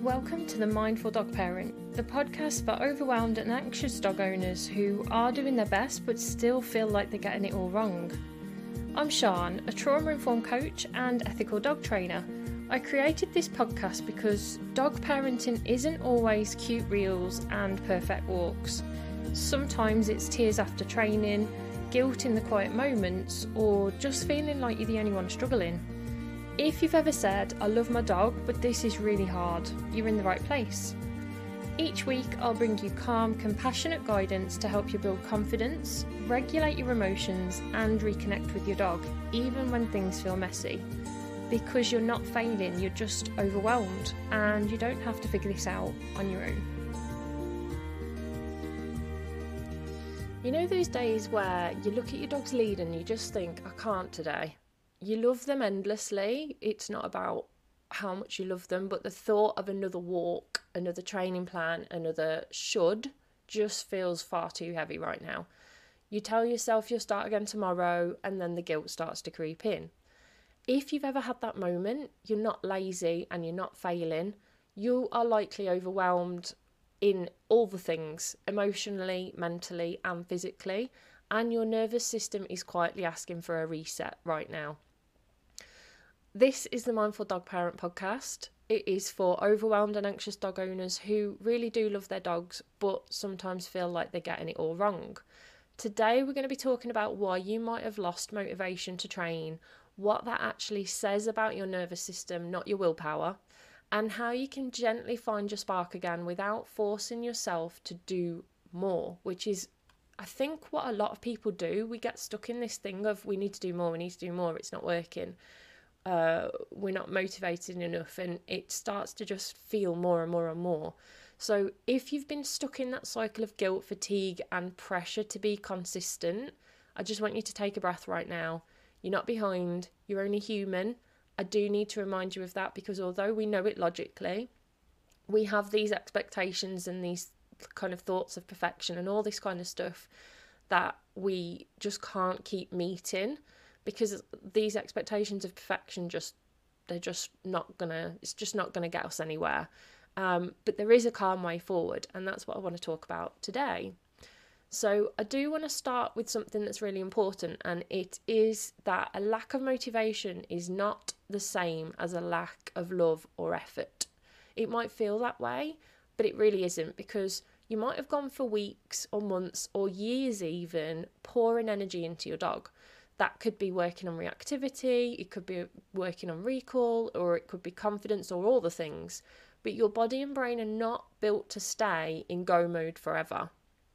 Welcome to the Mindful Dog Parent, the podcast for overwhelmed and anxious dog owners who are doing their best but still feel like they're getting it all wrong. I'm Sian, a trauma-informed coach and ethical dog trainer. I created this podcast because dog parenting isn't always cute reels and perfect walks. Sometimes it's tears after training, guilt in the quiet moments, or just feeling like you're the only one struggling. If you've ever said, I love my dog, but this is really hard, you're in the right place. Each week, I'll bring you calm, compassionate guidance to help you build confidence, regulate your emotions, and reconnect with your dog, even when things feel messy. Because you're not failing, you're just overwhelmed, and you don't have to figure this out on your own. You know those days where you look at your dog's lead and you just think, I can't today. You love them endlessly. It's not about how much you love them, but the thought of another walk, another training plan, another should just feels far too heavy right now. You tell yourself you'll start again tomorrow, and then the guilt starts to creep in. If you've ever had that moment, you're not lazy and you're not failing. You are likely overwhelmed in all the things, emotionally, mentally, and physically, and your nervous system is quietly asking for a reset right now. This is the Mindful Dog Parent podcast. It is for overwhelmed and anxious dog owners who really do love their dogs, but sometimes feel like they're getting it all wrong. Today, we're going to be talking about why you might have lost motivation to train, what that actually says about your nervous system, not your willpower, and how you can gently find your spark again without forcing yourself to do more, which is, I think, what a lot of people do. We get stuck in this thing of we need to do more, it's not working. We're not motivated enough, and it starts to just feel more and more and more. So if you've been stuck in that cycle of guilt, fatigue and pressure to be consistent, I just want you to take a breath right now. You're not behind, you're only human. I do need to remind you of that because although we know it logically, we have these expectations and these kind of thoughts of perfection and all this kind of stuff that we just can't keep meeting. Because these expectations of perfection it's just not gonna get us anywhere. But there is a calm way forward, and that's what I want to talk about today. So I do want to start with something that's really important, and it is that a lack of motivation is not the same as a lack of love or effort. It might feel that way, but it really isn't, because you might have gone for weeks or months or years even pouring energy into your dog. That could be working on reactivity, it could be working on recall, or it could be confidence, or all the things. But your body and brain are not built to stay in go mode forever.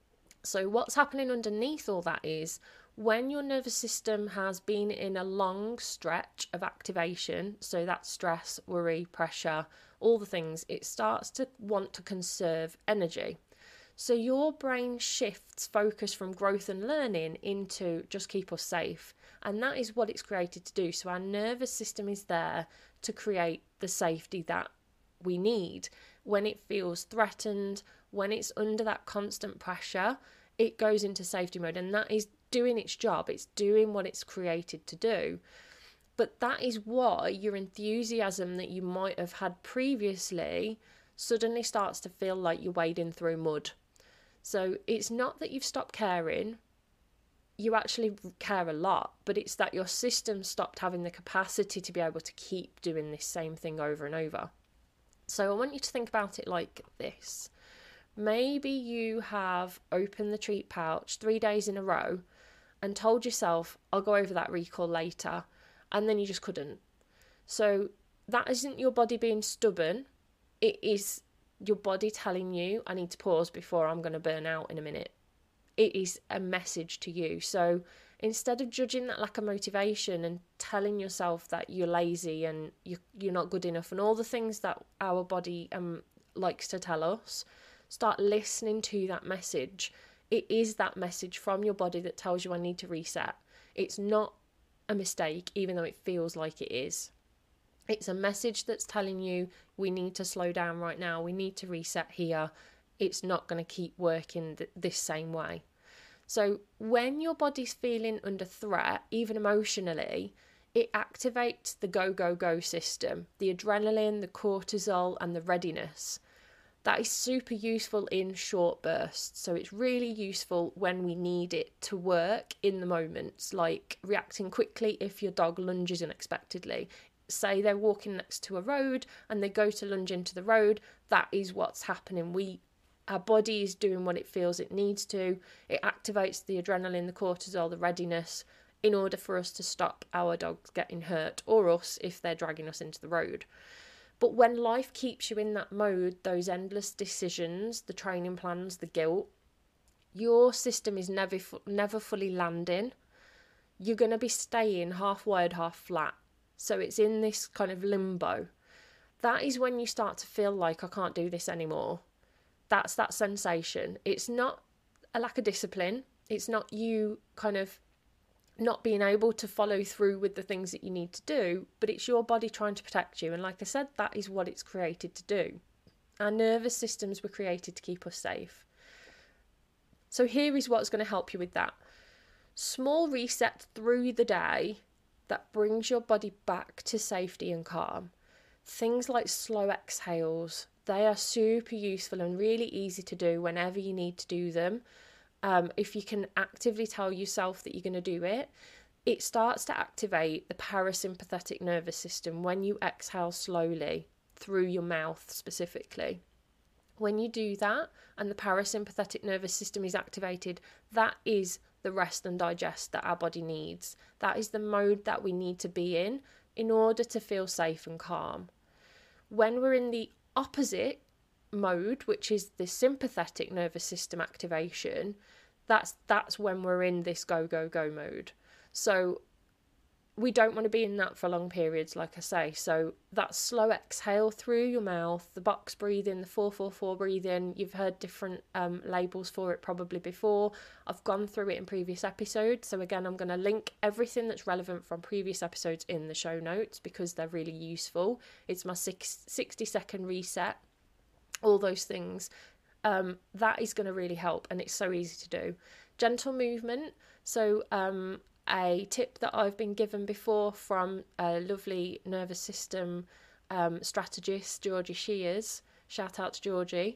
So what's happening underneath all that is when your nervous system has been in a long stretch of activation, so that's stress, worry, pressure, all the things, it starts to want to conserve energy. So your brain shifts focus from growth and learning into just keep us safe. And that is what it's created to do. So our nervous system is there to create the safety that we need. When it feels threatened, when it's under that constant pressure, it goes into safety mode. And that is doing its job. It's doing what it's created to do. But that is why your enthusiasm that you might have had previously suddenly starts to feel like you're wading through mud. So it's not that you've stopped caring, you actually care a lot, but it's that your system stopped having the capacity to be able to keep doing this same thing over and over. So I want you to think about it like this. Maybe you have opened the treat pouch 3 days in a row and told yourself, I'll go over that recall later, and then you just couldn't. So that isn't your body being stubborn, it is your body telling you, I need to pause before I'm going to burn out in a minute. It is a message to you. So instead of judging that lack of motivation and telling yourself that you're lazy and you're not good enough and all the things that our body likes to tell us, start listening to that message. It is that message from your body that tells you I need to reset. It's not a mistake, even though it feels like it is. It's a message that's telling you we need to slow down right now. We need to reset here. It's not going to keep working this same way. So when your body's feeling under threat, even emotionally, it activates the go, go, go system, the adrenaline, the cortisol, and the readiness. That is super useful in short bursts. So it's really useful when we need it to work in the moments, like reacting quickly if your dog lunges unexpectedly. Say they're walking next to a road and they go to lunge into the road. That is what's happening. Our body is doing what it feels it needs to. It activates the adrenaline, the cortisol, the readiness in order for us to stop our dogs getting hurt, or us if they're dragging us into the road. But when life keeps you in that mode, those endless decisions, the training plans, the guilt, your system is never fully landing. You're going to be staying half wired, half flat. So it's in this kind of limbo. That is when you start to feel like, I can't do this anymore. That's that sensation. It's not a lack of discipline. It's not you kind of not being able to follow through with the things that you need to do, but it's your body trying to protect you. And like I said, that is what it's created to do. Our nervous systems were created to keep us safe. So here is what's going to help you with that. Small reset through the day that brings your body back to safety and calm. Things like slow exhales, they are super useful and really easy to do whenever you need to do them. If you can actively tell yourself that you're going to do it, it starts to activate the parasympathetic nervous system when you exhale slowly through your mouth specifically. When you do that and the parasympathetic nervous system is activated, that is the rest and digest that our body needs. That is the mode that we need to be in order to feel safe and calm. When we're in the opposite mode, which is the sympathetic nervous system activation, that's when we're in this go, go, go mode. So we don't want to be in that for long periods, like I say. So that slow exhale through your mouth, the box breathing, the 4-4-4 breathing, you've heard different labels for it probably before. I've gone through it in previous episodes. So again, I'm going to link everything that's relevant from previous episodes in the show notes because they're really useful. It's my 60-second reset, all those things. That is going to really help, and it's so easy to do. Gentle movement. So a tip that I've been given before from a lovely nervous system strategist, Georgie Shears, shout out to Georgie.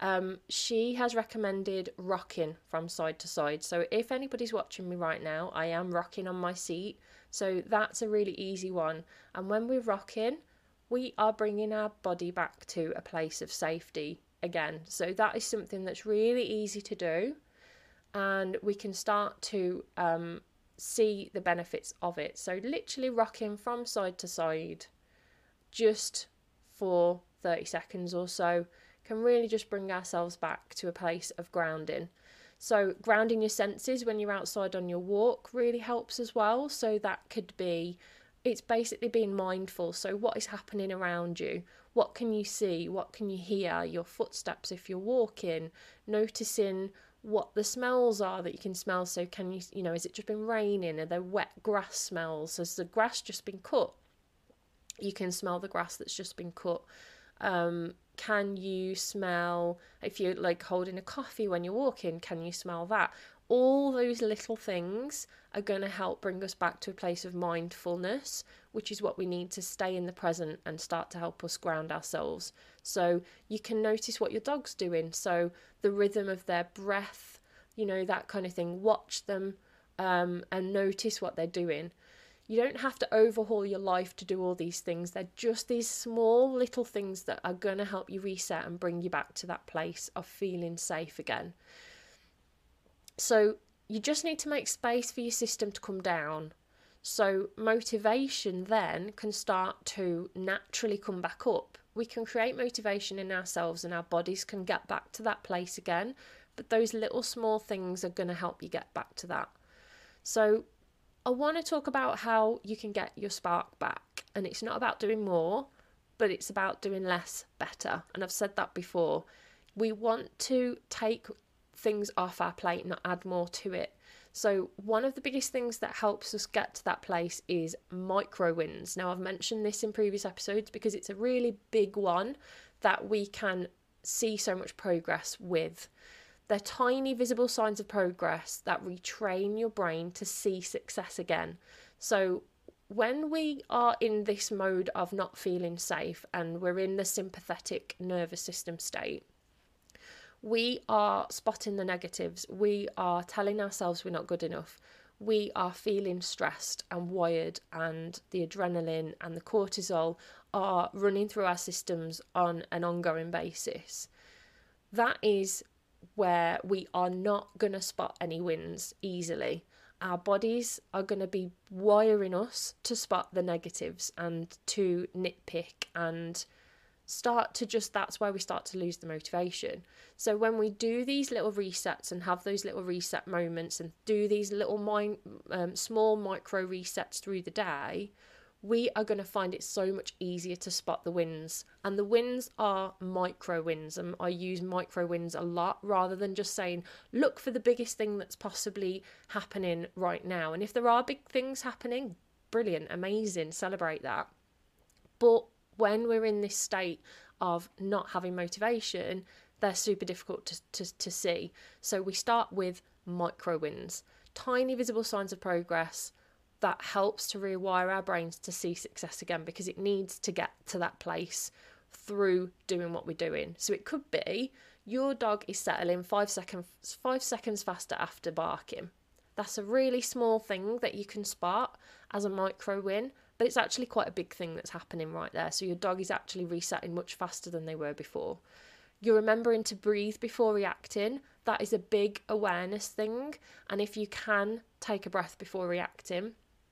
She has recommended rocking from side to side. So if anybody's watching me right now, I am rocking on my seat. So that's a really easy one. And when we're rocking, we are bringing our body back to a place of safety again. So that is something that's really easy to do, and we can start to see the benefits of it. So literally rocking from side to side just for 30 seconds or so can really just bring ourselves back to a place of grounding. So grounding your senses when you're outside on your walk really helps as well. So that could be, it's basically being mindful. So what is happening around you? What can you see? What can you hear? Your footsteps if you're walking, noticing what the smells are that you can smell. So can you, has it just been raining? Are there wet grass smells? Has the grass just been cut? You can smell the grass that's just been cut. Can you smell, if you're like holding a coffee when you're walking, can you smell that? All those little things are going to help bring us back to a place of mindfulness, which is what we need to stay in the present and start to help us ground ourselves. So you can notice what your dog's doing. So the rhythm of their breath, that kind of thing. Watch them and notice what they're doing. You don't have to overhaul your life to do all these things. They're just these small little things that are going to help you reset and bring you back to that place of feeling safe again. So you just need to make space for your system to come down. So motivation then can start to naturally come back up. We can create motivation in ourselves and our bodies can get back to that place again. But those little small things are going to help you get back to that. So I want to talk about how you can get your spark back. And it's not about doing more, but it's about doing less better. And I've said that before. We want to take things off our plate, not add more to it. So one of the biggest things that helps us get to that place is micro wins. Now, I've mentioned this in previous episodes because it's a really big one that we can see so much progress with. They're tiny visible signs of progress that retrain your brain to see success again. So when we are in this mode of not feeling safe and we're in the sympathetic nervous system state, we are spotting the negatives. We are telling ourselves we're not good enough. We are feeling stressed and wired, and the adrenaline and the cortisol are running through our systems on an ongoing basis. That is where we are not going to spot any wins easily. Our bodies are going to be wiring us to spot the negatives and to nitpick and start to just, that's where we start to lose the motivation. So when we do these little resets and have those little reset moments and do these little small micro resets through the day, we are going to find it so much easier to spot the wins. And the wins are micro wins, and I use micro wins a lot rather than just saying look for the biggest thing that's possibly happening right now. And if there are big things happening, brilliant, amazing, celebrate that. But when we're in this state of not having motivation, they're super difficult to see. So we start with micro wins, tiny visible signs of progress that helps to rewire our brains to see success again, because it needs to get to that place through doing what we're doing. So it could be your dog is settling 5 seconds faster after barking. That's a really small thing that you can spot as a micro win, but it's actually quite a big thing that's happening right there. So your dog is actually resetting much faster than they were before. You're remembering to breathe before reacting. That is a big awareness thing. And if you can take a breath before reacting,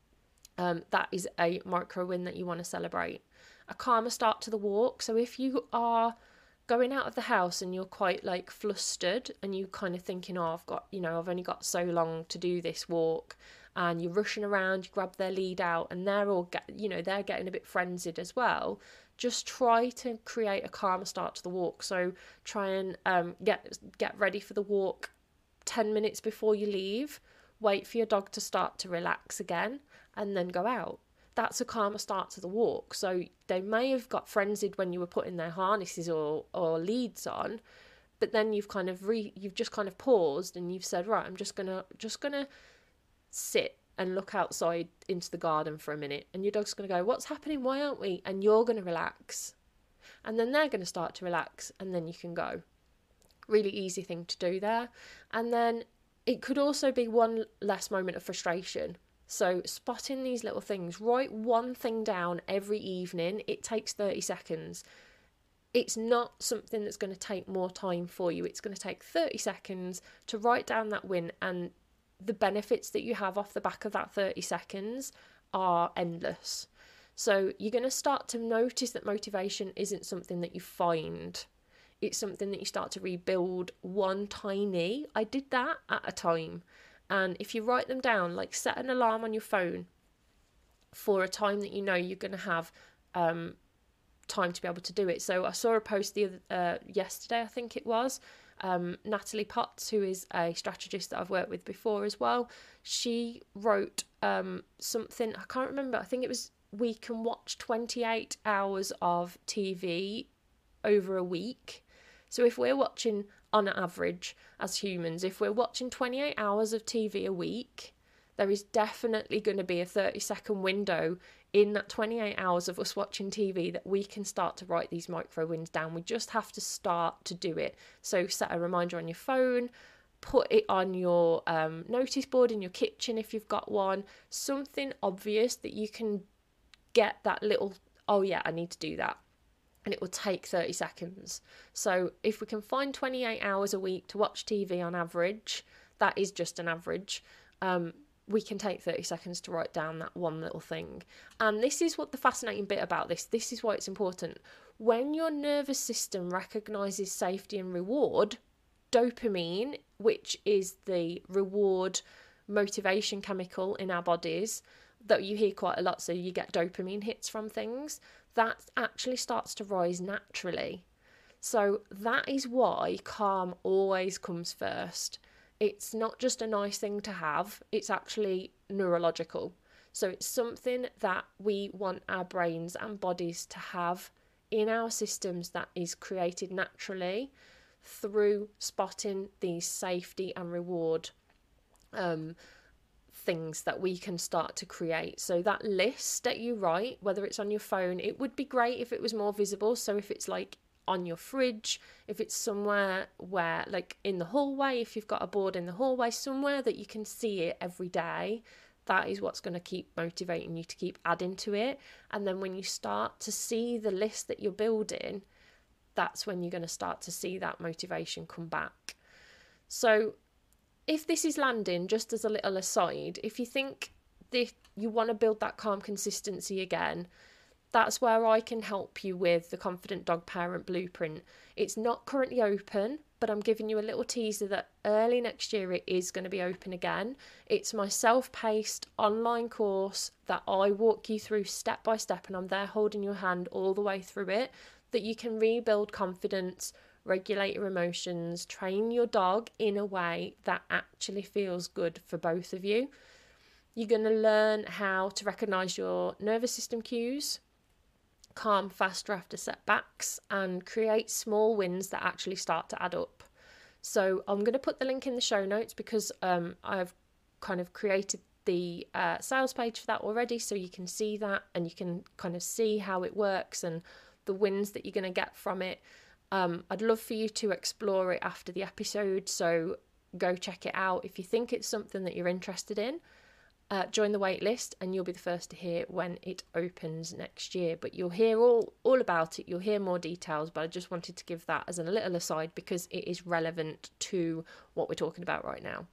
that is a micro win that you want to celebrate. A calmer start to the walk. So if you are going out of the house and you're quite like flustered and you kind of thinking, oh, I've only got so long to do this walk, and you're rushing around, you grab their lead out and they're all they're getting a bit frenzied as well. Just try to create a calmer start to the walk. So try and get ready for the walk 10 minutes before you leave. Wait for your dog to start to relax again and then go out. That's a calmer start to the walk. So they may have got frenzied when you were putting their harnesses or leads on, but then you've just kind of paused and you've said, right, I'm just gonna sit and look outside into the garden for a minute, and your dog's going to go, what's happening, why aren't we? And you're going to relax, and then they're going to start to relax, and then you can go. Really easy thing to do there. And then it could also be one less moment of frustration. So spotting these little things, write one thing down every evening. It takes 30 seconds. It's not something that's going to take more time for you. It's going to take 30 seconds to write down that win, and the benefits that you have off the back of that 30 seconds are endless. So you're going to start to notice that motivation isn't something that you find. It's something that you start to rebuild I did that at a time. And if you write them down, like set an alarm on your phone for a time that you know you're going to have time to be able to do it. So I saw a post yesterday, I think it was, Natalie Potts, who is a strategist that I've worked with before as well. She wrote something, I can't remember, I think it was, we can watch 28 hours of TV over a week. So if we're watching, on average as humans, if we're watching 28 hours of TV a week, there is definitely going to be a 30-second window in that 28 hours of us watching TV that we can start to write these micro wins down. We just have to start to do it. So set a reminder on your phone, put it on your notice board in your kitchen if you've got one, something obvious that you can get that little, oh yeah, I need to do that. And it will take 30 seconds. So if we can find 28 hours a week to watch TV on average, that is just an average, we can take 30 seconds to write down that one little thing. And this is what the fascinating bit about this is why it's important. When your nervous system recognises safety and reward, dopamine, which is the reward motivation chemical in our bodies that you hear quite a lot, so you get dopamine hits from things, that actually starts to rise naturally. So that is why calm always comes first. It's not just a nice thing to have, it's actually neurological. So it's something that we want our brains and bodies to have in our systems that is created naturally through spotting these safety and reward things that we can start to create. So that list that you write, whether it's on your phone, it would be great if it was more visible. So if it's like on your fridge, if it's somewhere where, like in the hallway, if you've got a board in the hallway, somewhere that you can see it every day, that is what's going to keep motivating you to keep adding to it. And then when you start to see the list that you're building, that's when you're going to start to see that motivation come back. So if this is landing, just as a little aside, if you think that you want to build that calm consistency again, that's where I can help you with the Confident Dog Parent Blueprint. It's not currently open, but I'm giving you a little teaser that early next year it is going to be open again. It's my self-paced online course that I walk you through step by step, and I'm there holding your hand all the way through it, that you can rebuild confidence, regulate your emotions, train your dog in a way that actually feels good for both of you. You're going to learn how to recognise your nervous system cues, calm faster after setbacks, and create small wins that actually start to add up. So I'm going to put the link in the show notes because I've kind of created the sales page for that already, so you can see that and you can kind of see how it works and the wins that you're going to get from it. I'd love for you to explore it after the episode, so go check it out. If you think it's something that you're interested in, join the wait list and you'll be the first to hear when it opens next year. But you'll hear all about it, you'll hear more details, but I just wanted to give that as a little aside because it is relevant to what we're talking about right now.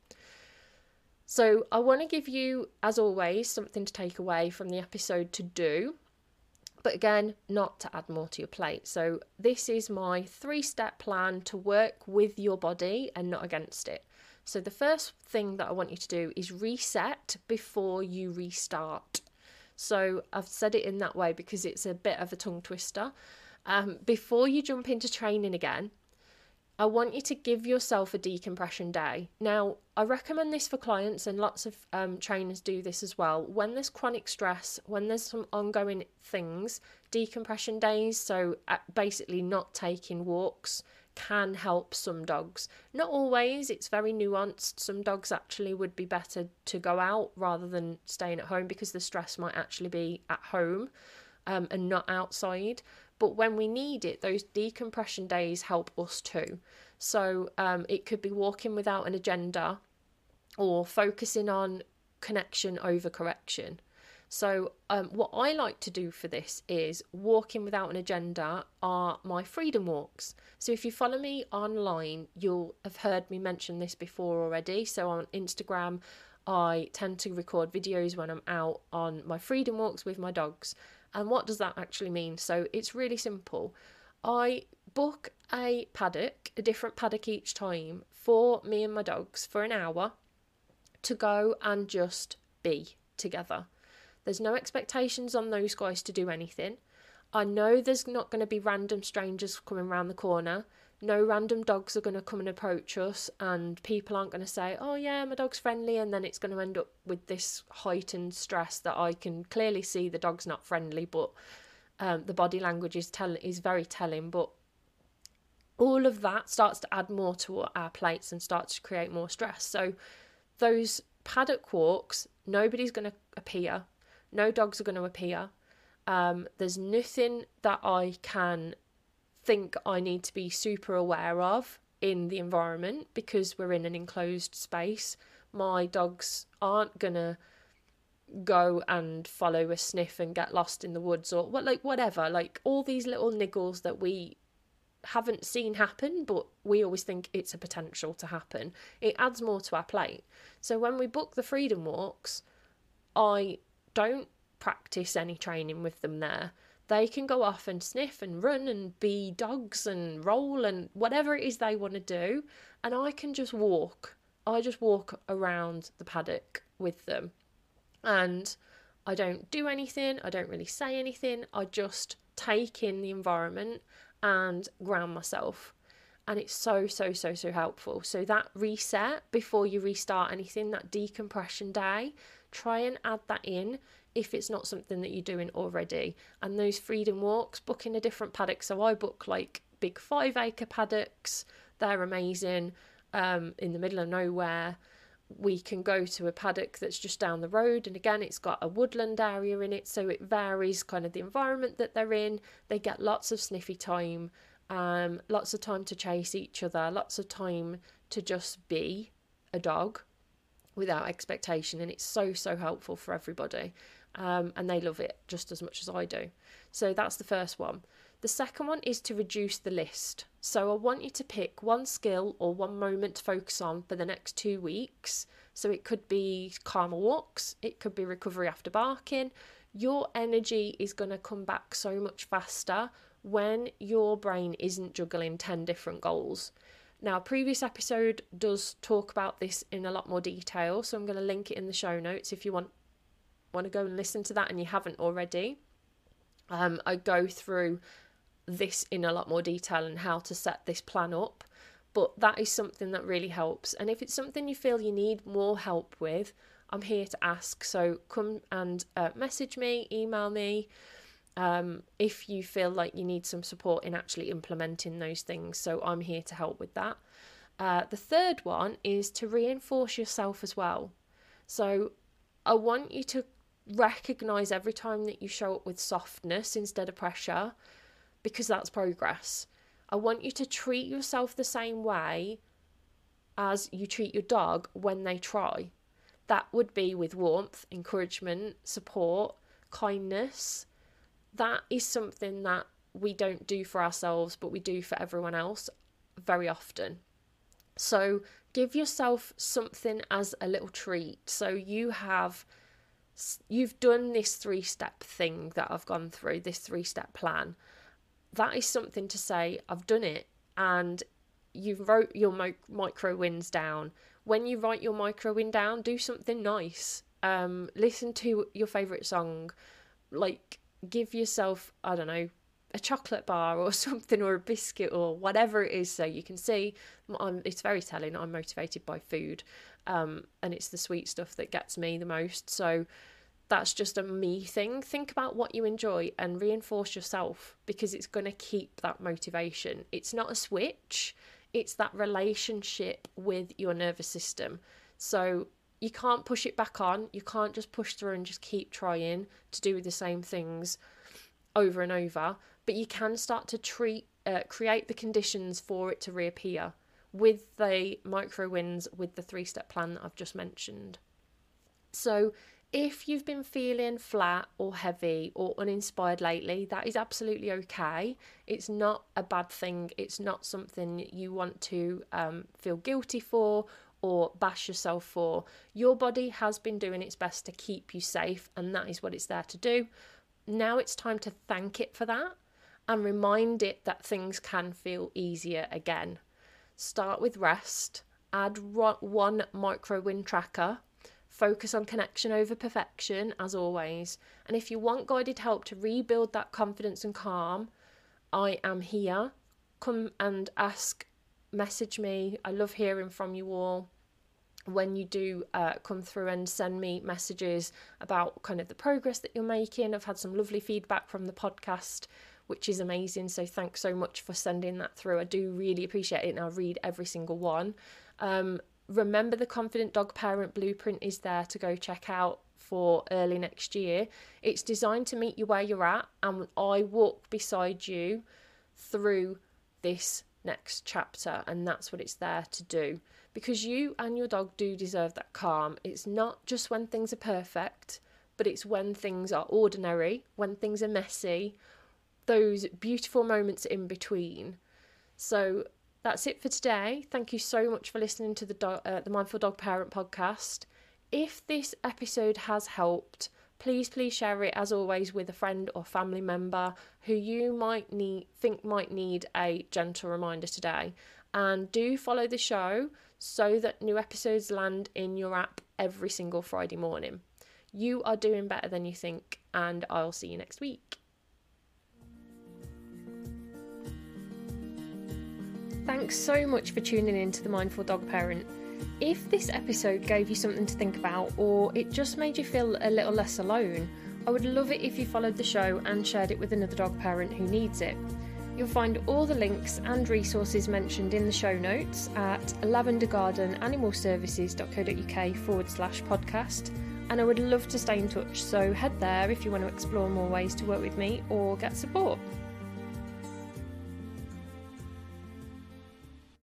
So I want to give you, as always, something to take away from the episode to do, but again, not to add more to your plate. So this is my 3-step plan to work with your body and not against it. So the first thing that I want you to do is reset before you restart. So I've said it in that way because it's a bit of a tongue twister. Before you jump into training again, I want you to give yourself a decompression day. Now, I recommend this for clients, and lots of trainers do this as well. When there's chronic stress, when there's some ongoing things, decompression days, so basically not taking walks, can help some dogs. Not always, it's very nuanced. Some dogs actually would be better to go out rather than staying at home because the stress might actually be at home and not outside. But when we need it, those decompression days help us too. So it could be walking without an agenda or focusing on connection over correction. So what I like to do for this is walking without an agenda are my freedom walks. So if you follow me online, you'll have heard me mention this before already. So on Instagram, I tend to record videos when I'm out on my freedom walks with my dogs. And what does that actually mean? So it's really simple. I book a paddock, a different paddock each time for me and my dogs for an hour to go and just be together. There's no expectations on those guys to do anything. I know there's not going to be random strangers coming around the corner. No random dogs are going to come and approach us, and people aren't going to say, oh yeah, my dog's friendly, and then it's going to end up with this heightened stress that I can clearly see the dog's not friendly, but the body language is very telling. But all of that starts to add more to our plates and starts to create more stress. So those paddock walks, nobody's going to appear. No dogs are going to appear. There's nothing that I can think I need to be super aware of in the environment because we're in an enclosed space. My dogs aren't going to go and follow a sniff and get lost in the woods or whatever. Like all these little niggles that we haven't seen happen, but we always think it's a potential to happen. It adds more to our plate. So when we book the freedom walks, I don't practice any training with them there. They can go off and sniff and run and be dogs and roll and whatever it is they want to do, and I can just walk. I just walk around the paddock with them, and I don't do anything. I don't really say anything. I just take in the environment and ground myself, and it's so helpful. So that reset before you restart anything, that decompression day, try and add that in if it's not something that you're doing already. And those freedom walks, booking a different paddock. So I book like big 5-acre paddocks. They're amazing, in the middle of nowhere, we can go to a paddock that's just down the road, and again it's got a woodland area in it, so it varies kind of the environment that they're in. They get lots of sniffy time, lots of time to chase each other, lots of time to just be a dog without expectation, and it's so helpful for everybody, and they love it just as much as I do. So that's the first one. The second one is to reduce the list. So I want you to pick one skill or one moment to focus on for the next 2 weeks. So it could be calmer walks, it could be recovery after barking. Your energy is going to come back so much faster when your brain isn't juggling 10 different goals. Now, a previous episode does talk about this in a lot more detail, so I'm going to link it in the show notes if you want to go and listen to that and you haven't already. I go through this in a lot more detail and how to set this plan up, but that is something that really helps. And if it's something you feel you need more help with, I'm here to ask. So come and message me, email me, if you feel like you need some support in actually implementing those things. So I'm here to help with that. The third one is to reinforce yourself as well. So I want you to recognise every time that you show up with softness instead of pressure, because that's progress. I want you to treat yourself the same way as you treat your dog when they try. That would be with warmth, encouragement, support, kindness. That is something that we don't do for ourselves, but we do for everyone else very often. So give yourself something as a little treat. So you've done this 3-step thing that I've gone through, this 3-step plan. That is something to say, I've done it, and you wrote your micro wins down. When you write your micro win down, do something nice. Listen to your favourite song. Like, give yourself, I don't know, a chocolate bar or something, or a biscuit or whatever it is, so you can see. It's very telling, I'm motivated by food, and it's the sweet stuff that gets me the most. So that's just a me thing. Think about what you enjoy and reinforce yourself, because it's going to keep that motivation. It's not a switch, it's that relationship with your nervous system. So you can't push it back on. You can't just push through and just keep trying to do the same things over and over. But you can start to create the conditions for it to reappear with the micro wins, with the 3-step plan that I've just mentioned. So if you've been feeling flat or heavy or uninspired lately, that is absolutely okay. It's not a bad thing. It's not something you want to feel guilty for or bash yourself for. Your body has been doing its best to keep you safe, and that is what it's there to do. Now it's time to thank it for that and remind it that things can feel easier again. Start with rest, add one micro win tracker, focus on connection over perfection as always. And if you want guided help to rebuild that confidence and calm, I am here. Come and ask, message me. I love hearing from you all. When you do come through and send me messages about kind of the progress that you're making. I've had some lovely feedback from the podcast, which is amazing. So thanks so much for sending that through. I do really appreciate it, and I'll read every single one. Remember, the Confident Dog Parent Blueprint is there to go check out for early next year. It's designed to meet you where you're at, and I walk beside you through this next chapter, and that's what it's there to do, because you and your dog do deserve that calm. It's not just when things are perfect, but it's when things are ordinary, when things are messy, those beautiful moments in between. So that's it for today. Thank you so much for listening to the Mindful Dog Parent podcast. If this episode has helped, please share it, as always, with a friend or family member who you might think might need a gentle reminder today. And do follow the show so that new episodes land in your app every single Friday morning. You are doing better than you think, and I'll see you next week. Thanks so much for tuning in to the Mindful Dog Parent. If this episode gave you something to think about, or it just made you feel a little less alone, I would love it if you followed the show and shared it with another dog parent who needs it. You'll find all the links and resources mentioned in the show notes at lavendergardenanimalservices.co.uk/podcast, and I would love to stay in touch, so head there if you want to explore more ways to work with me or get support.